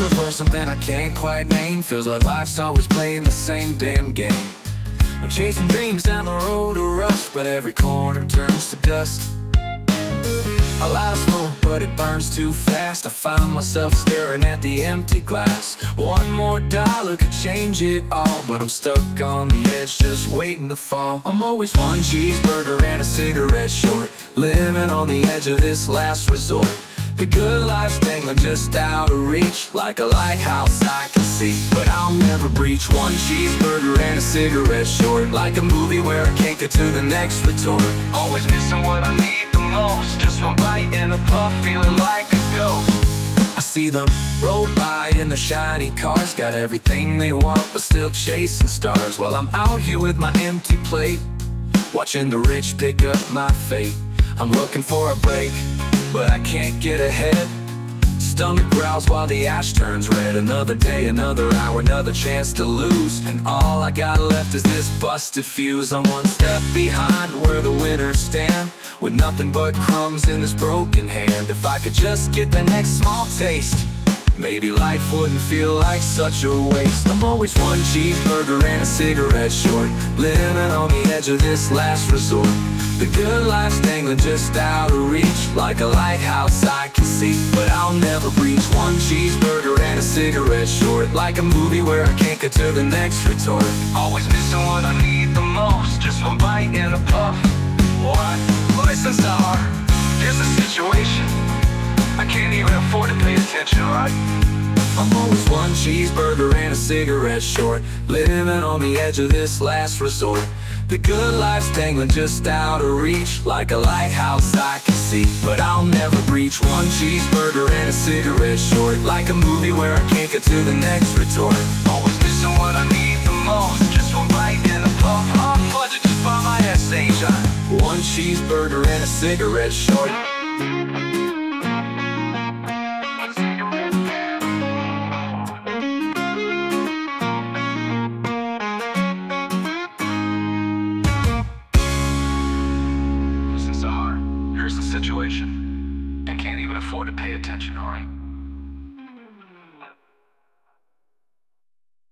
feels worse, something I can't quite name. Feels like life's always playing the same damn game. I'm chasing dreams down the road to rust, but every corner turns to dust. A lot of smoke, but it burns too fast. I find myself staring at the empty glass. One more dollar could change it all, but I'm stuck on the edge, just waiting to fall. I'm always one cheeseburger and a cigarette short, living on the edge of this last resort. The good life's dangling just out of reach, like a lighthouse I can see, but I'll never breach. One cheeseburger and a cigarette short, like a movie where I can't get to the next retort. Always missing what I need the most, just one bite and a puff, feeling like a ghost. I see them roll by in the shiny cars, got everything they want but still chasing stars, while I'm out here with my empty plate, watching the rich pick up my fate. I'm looking for a break, but I can't get ahead. Stomach growls while the ash turns red. Another day, another hour, another chance to lose, and all I got left is this busted fuse. I'm one step behind where the winners stand, with nothing but crumbs in this broken hand. If I could just get the next small taste, maybe life wouldn't feel like such a waste. I'm always one cheeseburger and a cigarette short, living on the edge of this last resort. The good life's dangling just out of reach, like a lighthouse I can see, but I'll never breach. One cheeseburger and a cigarette short, like a movie where I can't get to the next retort. Always missing what I need the most, just one bite and a puff. What? Listen, star, here's the situation. I can't even afford to pay attention, right? I'm always one cheeseburger and a cigarette short, living on the edge of this last resort. The good life's dangling just out of reach, like a lighthouse I can see, but I'll never breach. One cheeseburger and a cigarette short, like a movie where I can't get to the next retort. Always missing what I need the most, just one bite and a puff. Off budget, just buy my essay, John. One cheeseburger and a cigarette short. Here's the situation, and can't even afford to pay attention, alright?